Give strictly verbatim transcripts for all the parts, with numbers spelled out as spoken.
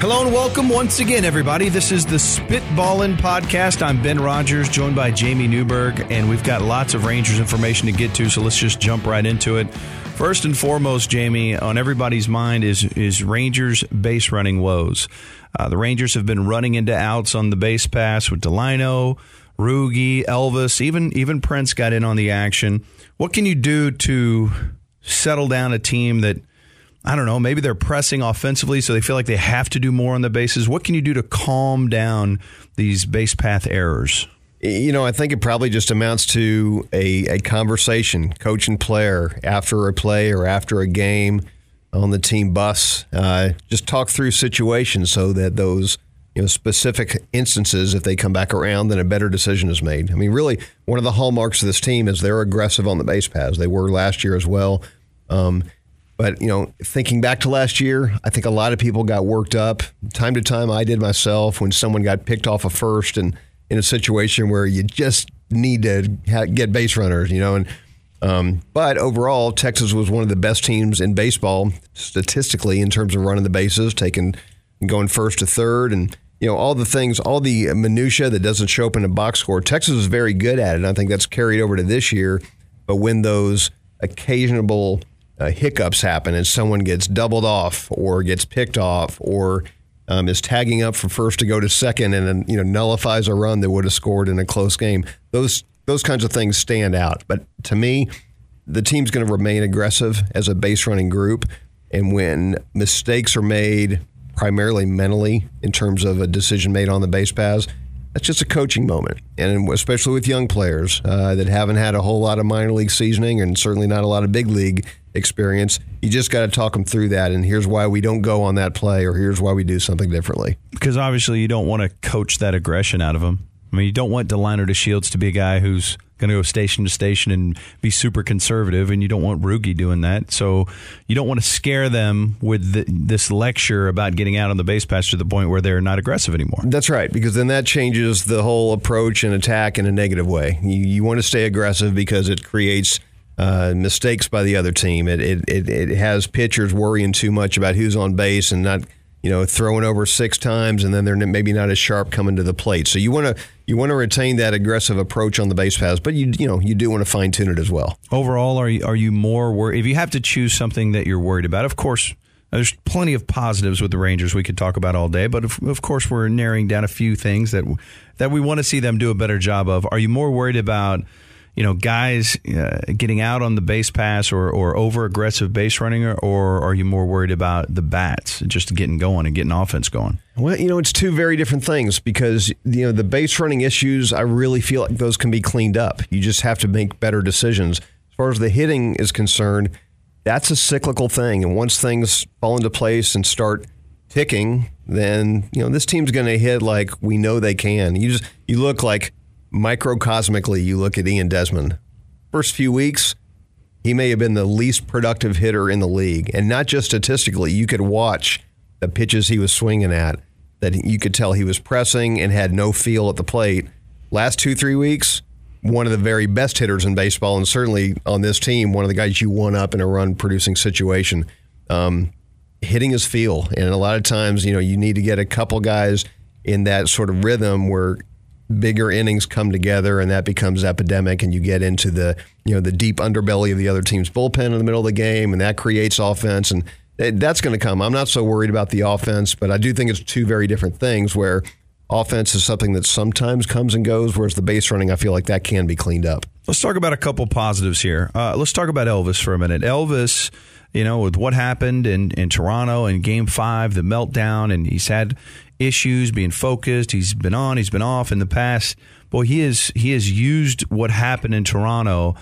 Hello and welcome once again, everybody. This is the Spitballin' Podcast. I'm Ben Rogers, joined by Jamie Newberg, and we've got lots of Rangers information to get to, so let's just jump right into it. First and foremost, Jamie, on everybody's mind is is Rangers base running woes. Uh, the Rangers have been running into outs on the base pass with Delino, Rugi, Elvis, even even Prince got in on the action. What can you do to settle down a team that, I don't know, maybe they're pressing offensively so they feel like they have to do more on the bases? What can you do to calm down these base path errors? You know, I think it probably just amounts to a, a conversation, coach and player, after a play or after a game on the team bus. Uh, just talk through situations so that those, you know, specific instances, if they come back around, then a better decision is made. I mean, really, one of the hallmarks of this team is they're aggressive on the base paths. They were last year as well. Um, But, you know, thinking back to last year, I think a lot of people got worked up. Time to time, I did myself when someone got picked off a first and in a situation where you just need to ha- get base runners, you know. And um, but overall, Texas was one of the best teams in baseball statistically in terms of running the bases, taking going first to third, and you know all the things, all the minutia that doesn't show up in a box score. Texas was very good at it, and I think that's carried over to this year. But when those occasional Uh, hiccups happen and someone gets doubled off or gets picked off or um, is tagging up for first to go to second and then, you know, nullifies a run that would have scored in a close game. Those those kinds of things stand out. But to me, the team's going to remain aggressive as a base running group. And when mistakes are made primarily mentally in terms of a decision made on the base paths, that's just a coaching moment. And especially with young players uh, that haven't had a whole lot of minor league seasoning and certainly not a lot of big league experience, you just got to talk them through that. And here's why we don't go on that play, or here's why we do something differently. Because obviously you don't want to coach that aggression out of them. I mean, you don't want Delino to Shields to be a guy who's going to go station to station and be super conservative, and you don't want Rugi doing that. So you don't want to scare them with the, this lecture about getting out on the base pass to the point where they're not aggressive anymore. That's right, because then that changes the whole approach and attack in a negative way. You, you want to stay aggressive because it creates uh, mistakes by the other team. It, it it it has pitchers worrying too much about who's on base and not, you know, throwing over six times, and then they're maybe not as sharp coming to the plate. So you want to you want to retain that aggressive approach on the base paths, but you you know you do want to fine tune it as well. Overall, are you are you more worried? If you have to choose something that you're worried about, of course, there's plenty of positives with the Rangers we could talk about all day, but of, of course we're narrowing down a few things that that we want to see them do a better job of. Are you more worried about, you know, guys uh, getting out on the base pass or, or over-aggressive base running, or, or are you more worried about the bats just getting going and getting offense going? Well, you know, it's two very different things because, you know, the base running issues, I really feel like those can be cleaned up. You just have to make better decisions. As far as the hitting is concerned, that's a cyclical thing. And once things fall into place and start ticking, then, you know, this team's going to hit like we know they can. You just you look like microcosmically, you look at Ian Desmond. First few weeks, he may have been the least productive hitter in the league. And not just statistically, you could watch the pitches he was swinging at, that you could tell he was pressing and had no feel at the plate. Last two, three weeks, one of the very best hitters in baseball, and certainly on this team, one of the guys you want up in a run-producing situation. Um, hitting his feel. And a lot of times, you know, you need to get a couple guys in that sort of rhythm where bigger innings come together, and that becomes epidemic, and you get into the, you know, the deep underbelly of the other team's bullpen in the middle of the game, and that creates offense, and that's going to come. I'm not so worried about the offense, but I do think it's two very different things, where offense is something that sometimes comes and goes, whereas the base running, I feel like that can be cleaned up. Let's talk about a couple positives here. Uh, let's talk about Elvis for a minute. Elvis, you know, with what happened in, in Toronto in Game five, the meltdown, and he's had issues being focused. He's been on, he's been off in the past. Boy, he is he has used what happened in Toronto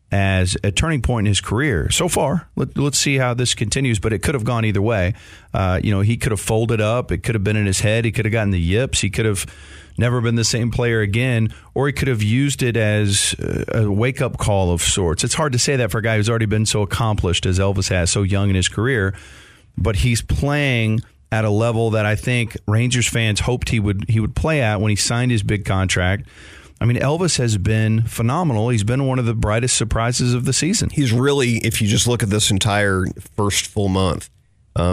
as a turning point in his career so far. Let, let's see how this continues, but it could have gone either way. Uh, you know, he could have folded up. It could have been in his head. He could have gotten the yips. He could have never been the same player again, or he could have used it as a wake-up call of sorts. It's hard to say that for a guy who's already been so accomplished as Elvis has, so young in his career, but he's playing at a level that I think Rangers fans hoped he would he would play at when he signed his big contract. I mean, Elvis has been phenomenal. He's been one of the brightest surprises of the season. He's really, if you just look at this entire first full month, um,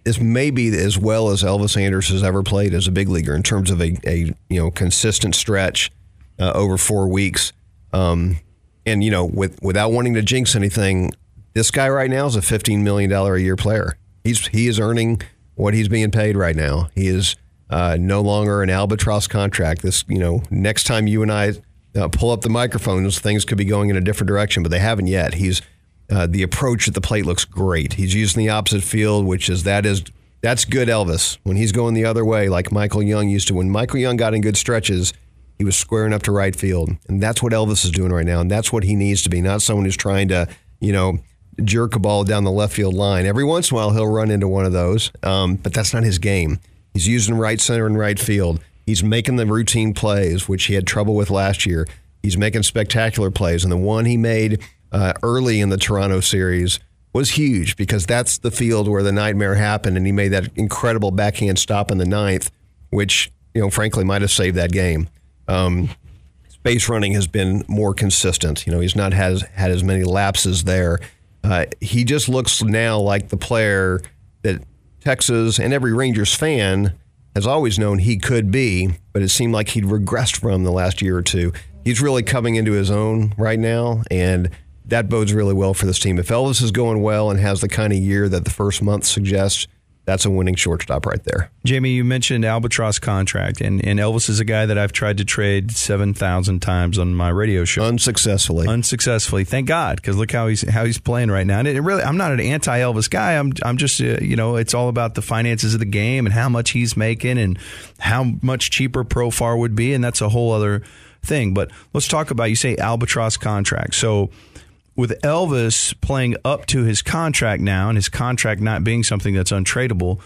is maybe as well as Elvis Andrus has ever played as a big leaguer in terms of a, a you know consistent stretch uh, over four weeks. Um, and you know, with without wanting to jinx anything, this guy right now is a fifteen million dollars a year player. He's he is earning what he's being paid right now. He is uh, no longer an albatross contract. This you know next time you and I uh, pull up the microphones, things could be going in a different direction, but they haven't yet. He's Uh, the approach at the plate looks great. He's using the opposite field, which is that is that's good Elvis. When he's going the other way, like Michael Young used to. When Michael Young got in good stretches, he was squaring up to right field, and that's what Elvis is doing right now, and that's what he needs to be. Not someone who's trying to, you know, jerk a ball down the left field line. Every once in a while, he'll run into one of those, um, but that's not his game. He's using right center and right field. He's making the routine plays, which he had trouble with last year. He's making spectacular plays, and the one he made Uh, early in the Toronto series was huge because that's the field where the nightmare happened, and he made that incredible backhand stop in the ninth, which, you know, frankly might have saved that game. Um, his base running has been more consistent. You know, he's not has had as many lapses there. Uh, he just looks now like the player that Texas and every Rangers fan has always known he could be, but it seemed like he'd regressed from the last year or two. He's really coming into his own right now, and that bodes really well for this team. If Elvis is going well and has the kind of year that the first month suggests, that's a winning shortstop right there. Jamie, you mentioned albatross contract, and, and Elvis is a guy that I've tried to trade seven thousand times on my radio show. Unsuccessfully. Unsuccessfully. Thank God, because look how he's how he's playing right now. And it really, I'm not an anti-Elvis guy. I'm I'm just, uh, you know, it's all about the finances of the game and how much he's making and how much cheaper Profar would be, and that's a whole other thing. But let's talk about, you say albatross contract. So with Elvis playing up to his contract now and his contract not being something that's untradeable,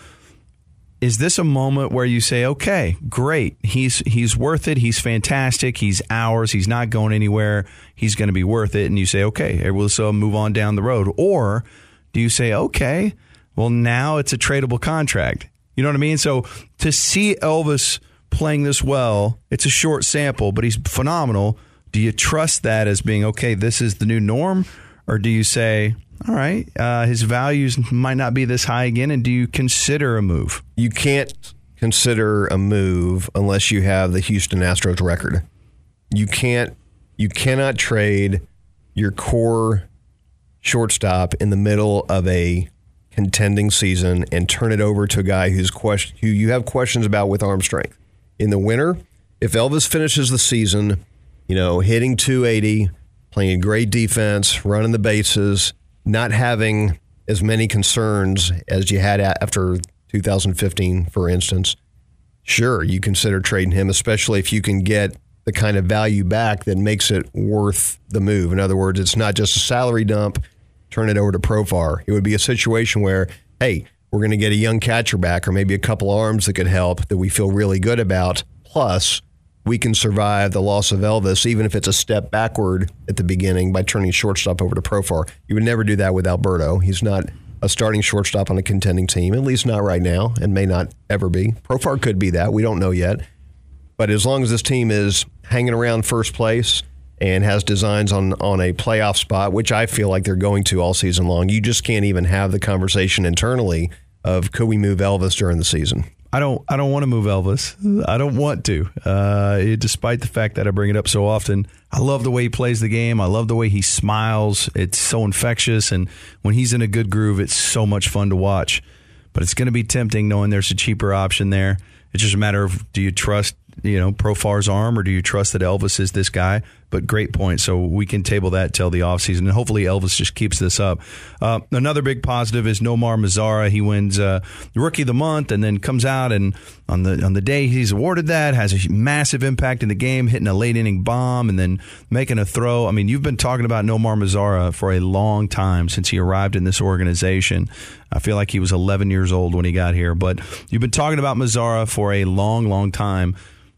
is this a moment where you say, okay, great, he's he's worth it, he's fantastic, he's ours, he's not going anywhere, he's going to be worth it, and you say, okay, we'll so move on down the road? Or do you say, okay, well, now it's a tradable contract? You know what I mean? So to see Elvis playing this well, it's a short sample, but he's phenomenal. Do you trust that as being, okay, this is the new norm? Or do you say, all right, uh, his values might not be this high again, and do you consider a move? You can't consider a move unless you have the Houston Astros record. You can't, you cannot trade your core shortstop in the middle of a contending season and turn it over to a guy who's question, who you have questions about with arm strength. In the winter, if Elvis finishes the season, you know, hitting two eighty, playing great defense, running the bases, not having as many concerns as you had after two thousand fifteen, for instance, sure, you consider trading him, especially if you can get the kind of value back that makes it worth the move. In other words, it's not just a salary dump, turn it over to Profar. It would be a situation where, hey, we're going to get a young catcher back or maybe a couple arms that could help that we feel really good about, plus we can survive the loss of Elvis, even if it's a step backward at the beginning by turning shortstop over to Profar. You would never do that with Alberto. He's not a starting shortstop on a contending team, at least not right now, and may not ever be. Profar could be that. We don't know yet. But as long as this team is hanging around first place and has designs on, on a playoff spot, which I feel like they're going to all season long, you just can't even have the conversation internally of could we move Elvis during the season. I don't. I don't want to move Elvis. I don't want to, uh, despite the fact that I bring it up so often. I love the way he plays the game. I love the way he smiles. It's so infectious, and when he's in a good groove, it's so much fun to watch. But it's going to be tempting knowing there's a cheaper option there. It's just a matter of, do you trust, you know, Profar's arm, or do you trust that Elvis is this guy? But great point. So we can table that till the offseason, and hopefully Elvis just keeps this up. Uh, another big positive is Nomar Mazara. He wins uh, Rookie of the Month, and then comes out, and on the on the day he's awarded that, has a massive impact in the game, hitting a late inning bomb and then making a throw. I mean, you've been talking about Nomar Mazara for a long time since he arrived in this organization. I feel like he was eleven years old when he got here, but you've been talking about Mazara for a long, long time.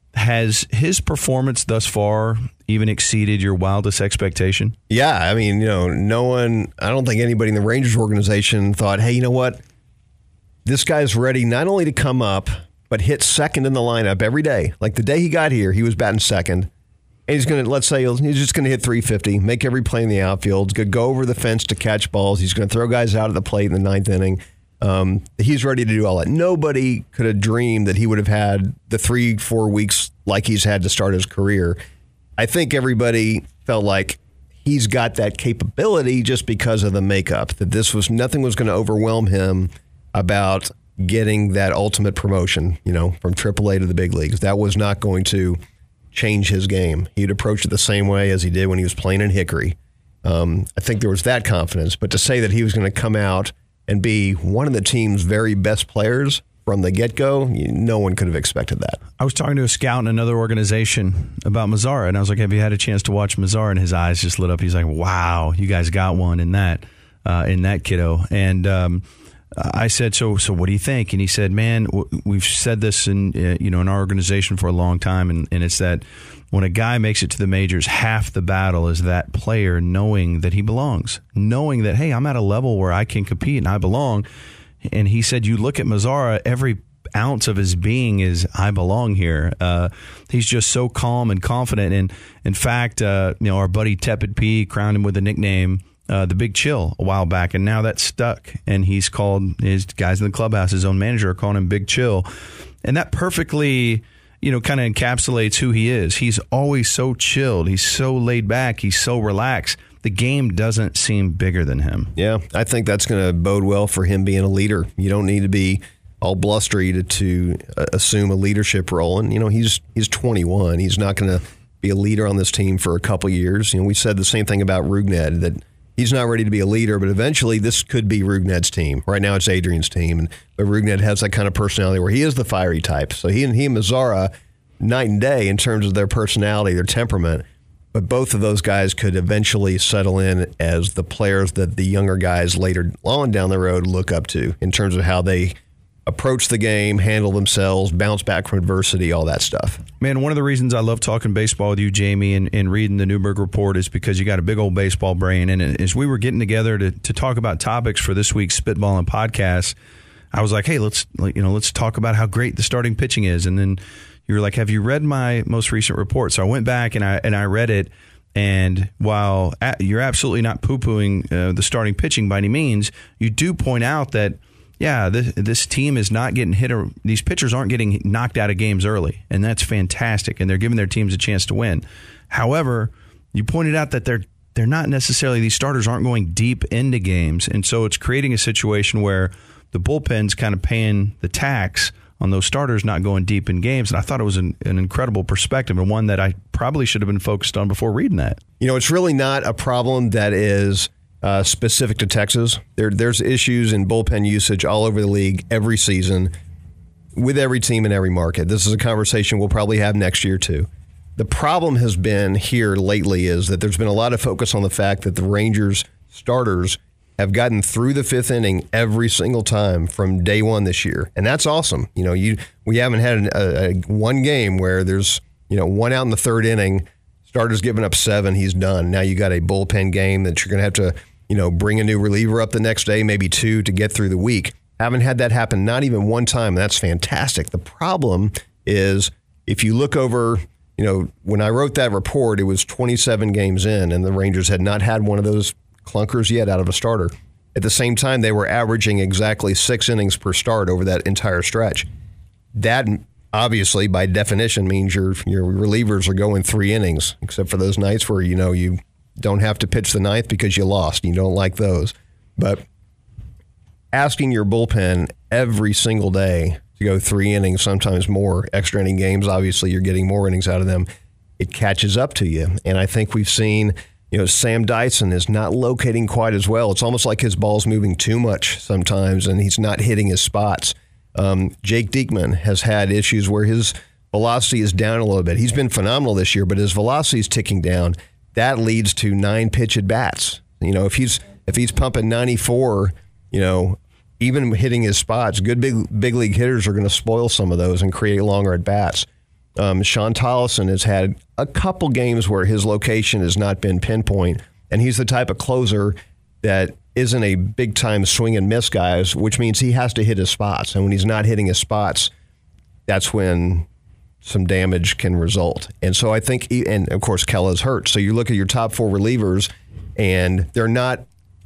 Has his performance thus far even exceeded your wildest expectation? Yeah, I mean, you know, no one, I don't think anybody in the Rangers organization thought, hey, you know what? This guy's ready not only to come up, but hit second in the lineup every day. Like the day he got here, he was batting second. And he's going to, let's say, he's just going to hit three fifty, make every play in the outfield. He's going to go over the fence to catch balls. He's going to throw guys out at the plate in the ninth inning. Um, he's ready to do all that. Nobody could have dreamed that he would have had the three, four weeks like he's had to start his career. I think everybody felt like he's got that capability just because of the makeup, that this was nothing was going to overwhelm him about getting that ultimate promotion, you know, from triple A to the big leagues. That was not going to change his game. He'd approach it the same way as he did when he was playing in Hickory. Um, I think there was that confidence. But to say that he was going to come out and be one of the team's very best players from the get-go, no one could have expected that. I was talking to a scout in another organization about Mazara, and I was like, have you had a chance to watch Mazara? And his eyes just lit up. He's like, wow, you guys got one in that, uh, in that kiddo. And um, I said, so so what do you think? And he said, man, w- we've said this in, uh, you know, in our organization for a long time, and, and it's that when a guy makes it to the majors, half the battle is that player knowing that he belongs, knowing that, hey, I'm at a level where I can compete and I belong. And he said, you look at Mazara, every ounce of his being is, I belong here. Uh, he's just so calm and confident. And in fact, uh, you know, our buddy Tepid P crowned him with the nickname, uh, the Big Chill, a while back. And now that's stuck. And he's called, his guys in the clubhouse, his own manager, are calling him Big Chill. And that perfectly, you know, kind of encapsulates who he is. He's always so chilled. He's so laid back. He's so relaxed. The game doesn't seem bigger than him. Yeah, I think that's going to bode well for him being a leader. You don't need to be all blustery to, to uh, assume a leadership role. And, you know, he's he's twenty-one. He's not going to be a leader on this team for a couple years. You know, we said the same thing about Rugned, that he's not ready to be a leader, but eventually this could be Rugned's team. Right now it's Adrian's team. And, but Rugned has that kind of personality where he is the fiery type. So he and he and Mazara, night and day in terms of their personality, their temperament. But both of those guys could eventually settle in as the players that the younger guys later on down the road look up to in terms of how they approach the game, handle themselves, bounce back from adversity, all that stuff. Man, one of the reasons I love talking baseball with you, Jamie, and, and reading the Newberg Report is because you got a big old baseball brain. And as we were getting together to, to talk about topics for this week's Spitballing podcast, I was like, hey, let's you know let's talk about how great the starting pitching is. And then you were like, have you read my most recent report? So I went back and I and I read it. And while you're absolutely not poo-pooing uh, the starting pitching by any means, you do point out that, yeah, this, this team is not getting hit. Or, these pitchers aren't getting knocked out of games early. And that's fantastic. And they're giving their teams a chance to win. However, you pointed out that they're they're not necessarily, these starters aren't going deep into games. And so it's creating a situation where the bullpen's kind of paying the tax on those starters not going deep in games. And I thought it was an, an incredible perspective, and one that I probably should have been focused on before reading that. You know, it's really not a problem that is uh, specific to Texas. There, there's issues in bullpen usage all over the league every season with every team in every market. This is a conversation we'll probably have next year too. The problem has been here lately is that there's been a lot of focus on the fact that the Rangers starters have gotten through the fifth inning every single time from day one this year. And that's awesome. You know, you we haven't had a, a one game where there's, you know, one out in the third inning, starter's giving up seven, he's done. Now you got a bullpen game that you're going to have to, you know, bring a new reliever up the next day, maybe two, to get through the week. Haven't had that happen, not even one time. That's fantastic. The problem is if you look over, you know, when I wrote that report, it was twenty-seven games in, and the Rangers had not had one of those clunkers yet out of a starter. At the same time, they were averaging exactly six innings per start over that entire stretch. That obviously, by definition, means your your relievers are going three innings, except for those nights where, you know, you don't have to pitch the ninth because you lost. You don't like those. But asking your bullpen every single day to go three innings, sometimes more, extra inning games, obviously you're getting more innings out of them, it catches up to you. And I think we've seen, you know, Sam Dyson is not locating quite as well. It's almost like his ball's moving too much sometimes, and he's not hitting his spots. Um, Jake Diekman has had issues where his velocity is down a little bit. He's been phenomenal this year, but his velocity is ticking down. That leads to nine pitch at bats. You know, if he's if he's pumping ninety-four, you know, even hitting his spots, good big big league hitters are going to spoil some of those and create longer at bats. Um, Sean Tollison has had a couple games where his location has not been pinpoint, and he's the type of closer that isn't a big-time swing and miss guy, which means he has to hit his spots. And when he's not hitting his spots, that's when some damage can result. And so I think, and of course, Kella's hurt. So you look at your top four relievers, and they're not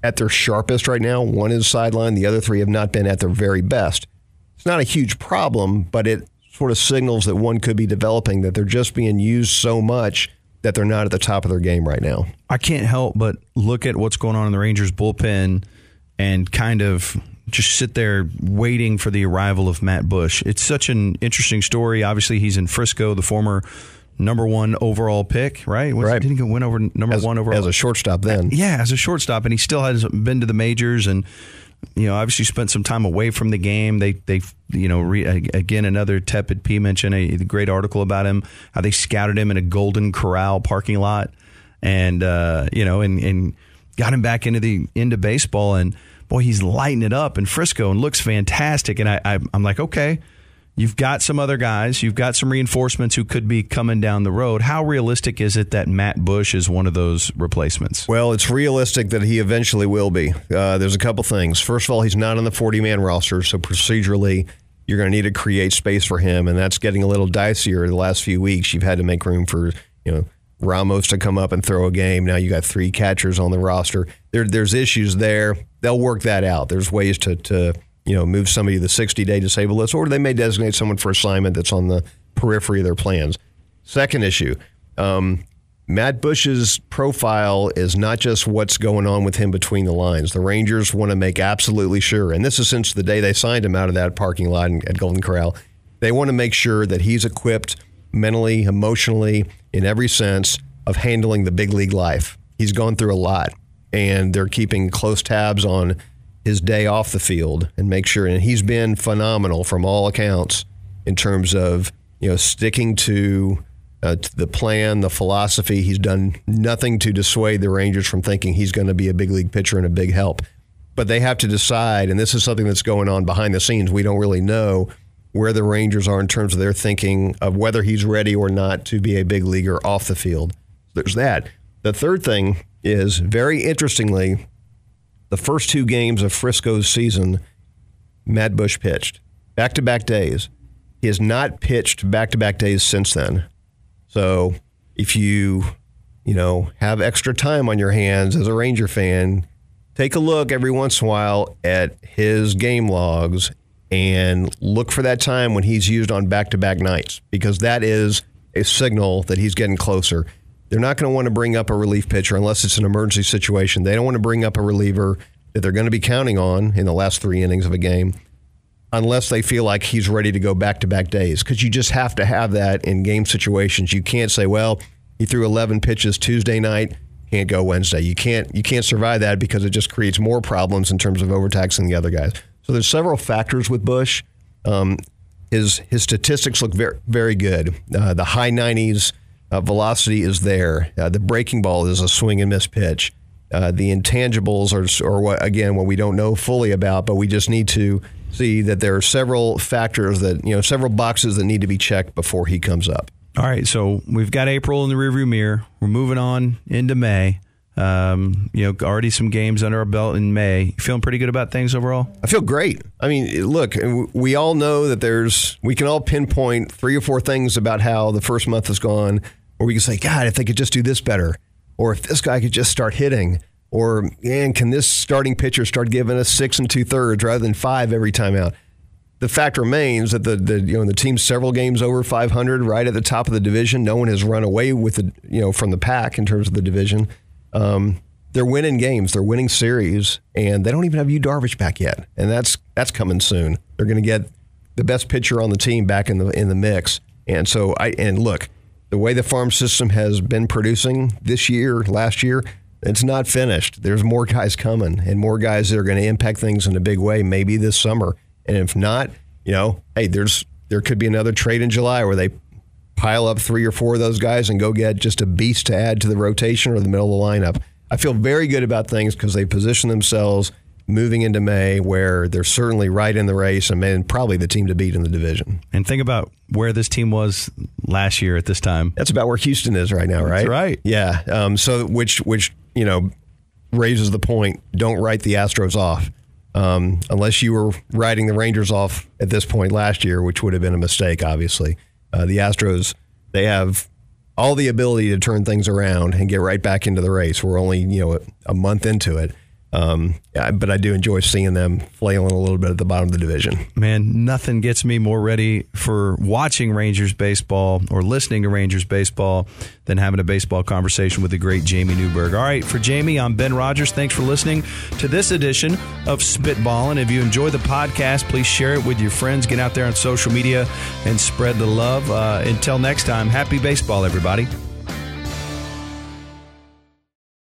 at their sharpest right now. One is sidelined. The other three have not been at their very best. It's not a huge problem, but it sort of signals that one could be developing, that they're just being used so much that they're not at the top of their game right now. I can't help but look at what's going on in the Rangers bullpen and kind of just sit there waiting for the arrival of Matt Bush. It's such an interesting story. Obviously, he's in Frisco, the former number one overall pick, right? What's, right. Didn't he win over number as, one overall? As a shortstop then. Yeah, as a shortstop, and he still hasn't been to the majors, and you know, obviously spent some time away from the game. They, they, you know, re, again, another Tepid P mentioned a, a great article about him, how they scouted him in a Golden Corral parking lot, and uh, you know, and, and got him back into the into baseball, and boy, he's lighting it up in Frisco and looks fantastic. And I, I, I'm like, okay, you've got some other guys, you've got some reinforcements who could be coming down the road. How realistic is it that Matt Bush is one of those replacements? Well, it's realistic that he eventually will be. Uh, there's a couple things. First of all, he's not on the forty-man roster, so procedurally, you're going to need to create space for him, and that's getting a little dicier the last few weeks. You've had to make room for, you know, Ramos to come up and throw a game. Now you got three catchers on the roster. There, there's issues there. They'll work that out. There's ways to, to you know, move somebody to the sixty-day disabled list, or they may designate someone for assignment that's on the periphery of their plans. Second issue, um, Matt Bush's profile is not just what's going on with him between the lines. The Rangers want to make absolutely sure, and this is since the day they signed him out of that parking lot at Golden Corral, they want to make sure that he's equipped mentally, emotionally, in every sense of handling the big league life. He's gone through a lot, and they're keeping close tabs on his day off the field and make sure. And he's been phenomenal from all accounts in terms of, you know, sticking to, uh, to the plan, the philosophy. He's done nothing to dissuade the Rangers from thinking he's going to be a big league pitcher and a big help. But they have to decide, and this is something that's going on behind the scenes. We don't really know where the Rangers are in terms of their thinking of whether he's ready or not to be a big leaguer off the field. There's that. The third thing is, very interestingly, the first two games of Frisco's season, Matt Bush pitched back-to-back days. He has not pitched back-to-back days since then. So if you, you know, have extra time on your hands as a Ranger fan, take a look every once in a while at his game logs and look for that time when he's used on back-to-back nights, because that is a signal that he's getting closer. They're not going to want to bring up a relief pitcher unless it's an emergency situation. They don't want to bring up a reliever that they're going to be counting on in the last three innings of a game unless they feel like he's ready to go back-to-back days, because you just have to have that in game situations. You can't say, well, he threw eleven pitches Tuesday night, can't go Wednesday. You can't you can't survive that, because it just creates more problems in terms of overtaxing the other guys. So there's several factors with Bush. Um, his his statistics look very, very good. Uh, the high nineties uh, velocity is there. Uh, the breaking ball is a swing and miss pitch. Uh, the intangibles are, are what, again, what we don't know fully about, but we just need to see that there are several factors that, you know, several boxes that need to be checked before he comes up. All right, so we've got April in the rearview mirror. We're moving on into May. Um, you know, already some games under our belt in May. You feeling pretty good about things overall? I feel great. I mean, look, we all know that there's, we can all pinpoint three or four things about how the first month has gone, or we can say, God, if they could just do this better, or if this guy could just start hitting, or, man, can this starting pitcher start giving us six and two thirds rather than five every time out? The fact remains that the, the you know the team's several games over five hundred, right at the top of the division. No one has run away with the you know from the pack in terms of the division. Um, they're winning games, they're winning series, and they don't even have Yu Darvish back yet, and that's that's coming soon. They're going to get the best pitcher on the team back in the in the mix, and so I and look, the way the farm system has been producing this year, last year, it's not finished. There's more guys coming, and more guys that are going to impact things in a big way, maybe this summer. And if not, you know, hey, there's there could be another trade in July where they pile up three or four of those guys and go get just a beast to add to the rotation or the middle of the lineup. I feel very good about things because they position themselves moving into May where they're certainly right in the race and man, probably the team to beat in the division. And think about where this team was last year at this time. That's about where Houston is right now, right? That's right. Yeah. Um, so which, which you know, raises the point, don't write the Astros off. Um, unless you were writing the Rangers off at this point last year, which would have been a mistake, obviously. Uh, the Astros, they have all the ability to turn things around and get right back into the race. We're only, you know, a month into it. Um, yeah, but I do enjoy seeing them flailing a little bit at the bottom of the division. Man, nothing gets me more ready for watching Rangers baseball or listening to Rangers baseball than having a baseball conversation with the great Jamie Newberg. All right, for Jamie, I'm Ben Rogers. Thanks for listening to this edition of Spitballin'. If you enjoy the podcast, please share it with your friends. Get out there on social media and spread the love. Uh, until next time, happy baseball, everybody.